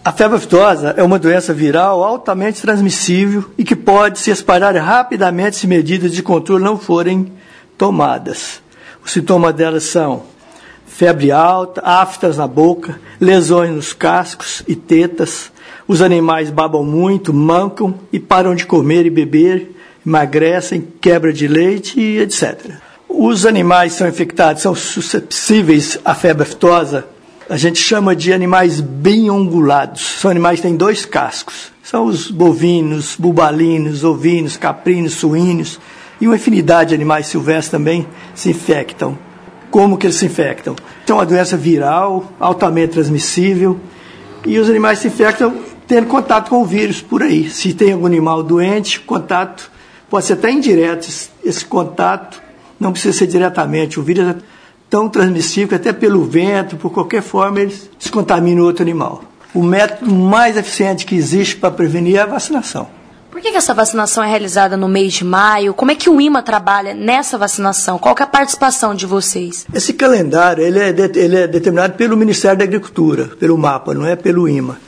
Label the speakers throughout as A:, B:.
A: A febre aftosa é uma doença viral altamente transmissível e que pode se espalhar rapidamente se medidas de controle não forem tomadas. Os sintomas delas são febre alta, aftas na boca, lesões nos cascos e tetas. Os animais babam muito, mancam e param de comer e beber, emagrecem, quebra de leite e etc. Os animais são infectados, são suscetíveis à febre aftosa. A gente chama de animais bem ungulados. São animais que têm 2 cascos. São os bovinos, bubalinos, ovinos, caprinos, suínos e uma infinidade de animais silvestres também se infectam. Como que eles se infectam? É uma doença viral, altamente transmissível, e os animais se infectam tendo contato com o vírus por aí. Se tem algum animal doente, contato pode ser até indireto. Esse contato não precisa ser diretamente. O vírus é tão transmissível que até pelo vento, por qualquer forma, ele descontamina o outro animal. O método mais eficiente que existe para prevenir é a vacinação.
B: Por que essa vacinação é realizada no mês de maio? Como é que o IMA trabalha nessa vacinação? Qual que é a participação de vocês?
A: Esse calendário ele é determinado pelo Ministério da Agricultura, pelo MAPA, não é pelo IMA.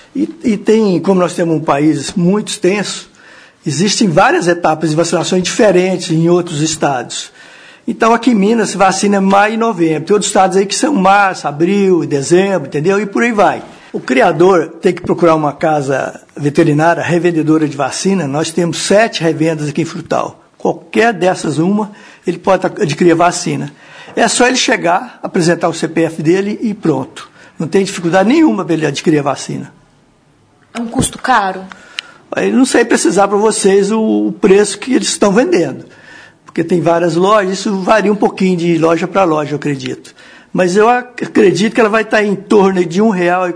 A: E tem, como nós temos um país muito extenso, existem várias etapas de vacinações diferentes em outros estados. Então, aqui em Minas se vacina em maio e novembro. Tem outros estados aí que são março, abril, dezembro, entendeu? E por aí vai. O criador tem que procurar uma casa veterinária, revendedora de vacina. Nós temos 7 revendas aqui em Frutal. Qualquer dessas ele pode adquirir a vacina. É só ele chegar, apresentar o CPF dele e pronto. Não tem dificuldade nenhuma para ele adquirir a vacina.
B: É um custo caro?
A: Eu não sei precisar para vocês o preço que eles estão vendendo. Porque tem várias lojas, isso varia um pouquinho de loja para loja, eu acredito. Mas eu acredito que ela vai estar em torno de R$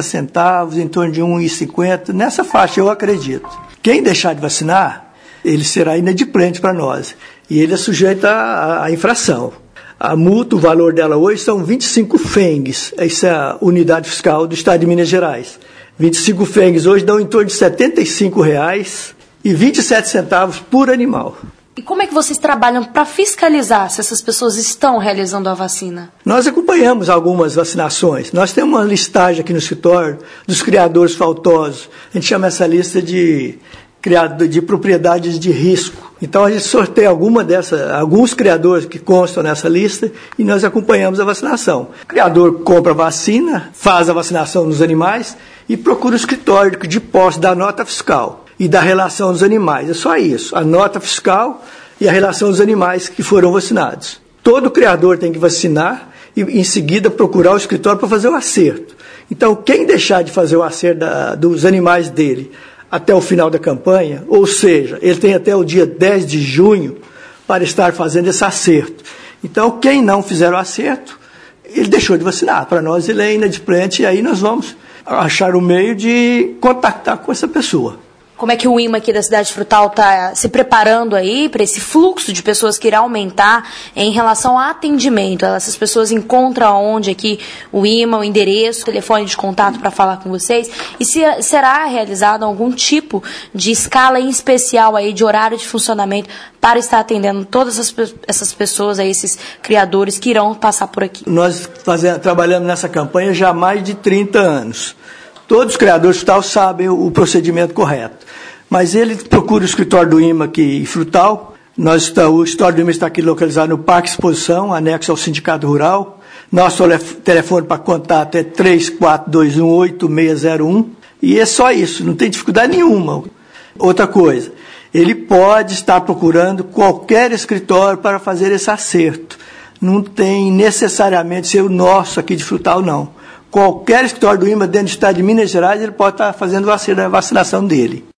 A: 1,40, em torno de R$ 1,50, nessa faixa eu acredito. Quem deixar de vacinar, ele será inadimplente para nós. E ele é sujeito à infração. A multa, o valor dela hoje são 25 fengs, essa é a unidade fiscal do estado de Minas Gerais. 25 fengs hoje dão em torno de R$ 75,27 por animal.
B: E como é que vocês trabalham para fiscalizar se essas pessoas estão realizando a vacina?
A: Nós acompanhamos algumas vacinações. Nós temos uma listagem aqui no escritório dos criadores faltosos. A gente chama essa lista de propriedades de risco. Então a gente sorteia alguns criadores que constam nessa lista e nós acompanhamos a vacinação. O criador compra a vacina, faz a vacinação nos animais e procura o escritório de posse da nota fiscal e da relação dos animais. É só isso, a nota fiscal e a relação dos animais que foram vacinados. Todo criador tem que vacinar e, em seguida, procurar o escritório para fazer o acerto. Então, quem deixar de fazer o acerto dos animais dele até o final da campanha, ou seja, ele tem até o dia 10 de junho para estar fazendo esse acerto. Então, quem não fizer o acerto, ele deixou de vacinar. Para nós, ele é inadimplente e aí nós vamos achar o meio de contactar com essa pessoa.
B: Como é que o IMA aqui da cidade de Frutal está se preparando aí para esse fluxo de pessoas que irá aumentar em relação ao atendimento? Essas pessoas encontram onde aqui o IMA, o endereço, o telefone de contato para falar com vocês? E se será realizado algum tipo de escala em especial aí de horário de funcionamento para estar atendendo todas essas pessoas, aí, esses criadores que irão passar por aqui?
A: Nós trabalhamos nessa campanha já há mais de 30 anos. Todos os criadores de Frutal sabem o procedimento correto. Mas ele procura o escritório do IMA aqui em Frutal. O escritório do IMA está aqui localizado no Parque Exposição, anexo ao Sindicato Rural. Nosso telefone para contato é 34218601. E é só isso, não tem dificuldade nenhuma. Outra coisa, ele pode estar procurando qualquer escritório para fazer esse acerto. Não tem necessariamente ser o nosso aqui de Frutal, não. Qualquer escritório do IMA dentro do estado de Minas Gerais, ele pode estar fazendo a vacinação dele.